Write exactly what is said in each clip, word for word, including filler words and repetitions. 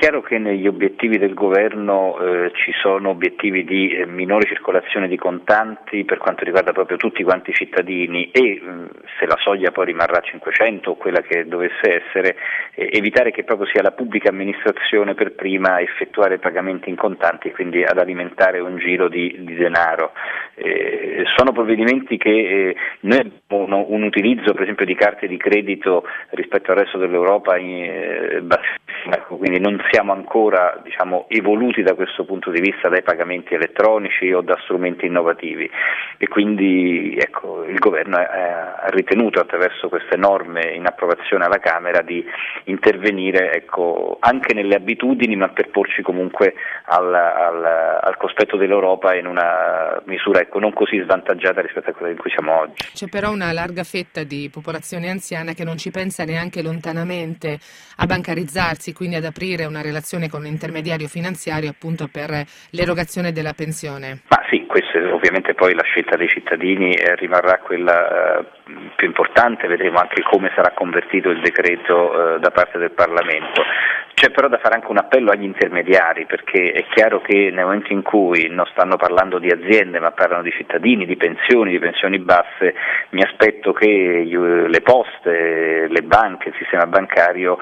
chiaro che negli obiettivi del governo eh, ci sono obiettivi di eh, minore circolazione di contanti per quanto riguarda proprio tutti quanti i cittadini e mh, se la soglia poi rimarrà a cinquecento o quella che dovesse essere, eh, evitare che proprio sia la pubblica amministrazione per prima a effettuare pagamenti in contanti e quindi ad alimentare un giro di, di denaro. Eh, sono provvedimenti che eh, noi abbiamo un utilizzo per esempio di carte di credito rispetto al resto dell'Europa in, eh, bassissimo, quindi non siamo ancora diciamo, evoluti da questo punto di vista dai pagamenti elettronici o da strumenti innovativi e quindi ecco, il governo ha ritenuto attraverso queste norme in approvazione alla Camera di intervenire ecco, anche nelle abitudini ma per porci comunque al, al, al cospetto dell'Europa in una misura ecco, non così svantaggiata rispetto a quella in cui siamo oggi. C'è però una larga fetta di popolazione anziana che non ci pensa neanche lontanamente a bancarizzarsi, quindi ad aprire una relazione con un intermediario finanziario appunto per l'erogazione della pensione. Ma sì, questa è ovviamente poi la scelta dei cittadini eh, rimarrà quella eh, più importante, vedremo anche come sarà convertito il decreto eh, da parte del Parlamento. C'è però da fare anche un appello agli intermediari perché è chiaro che nel momento in cui non stanno parlando di aziende ma parlano di cittadini, di pensioni, di pensioni basse, mi aspetto che le poste, le banche, il sistema bancario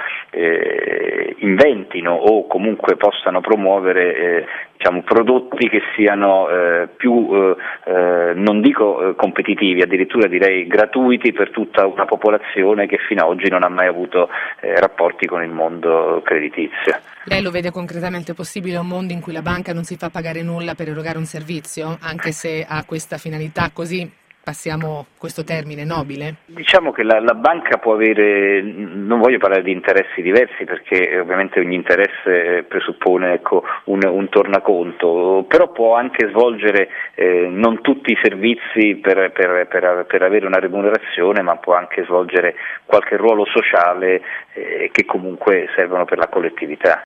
eh, inventino o comunque possano promuovere eh, diciamo, prodotti che siano eh, più, eh, eh, non dico eh, competitivi, addirittura direi gratuiti per tutta una popolazione che fino ad oggi non ha mai avuto eh, rapporti con il mondo creditizio. Lei lo vede concretamente possibile un mondo in cui la banca non si fa pagare nulla per erogare un servizio, anche se ha questa finalità così, passiamo questo termine, nobile? Diciamo che la, la banca può avere, non voglio parlare di interessi diversi perché ovviamente ogni interesse presuppone ecco, un, un tornaconto, però può anche svolgere eh, non tutti i servizi per, per, per, per avere una remunerazione, ma può anche svolgere qualche ruolo sociale eh, che comunque servono per la collettività.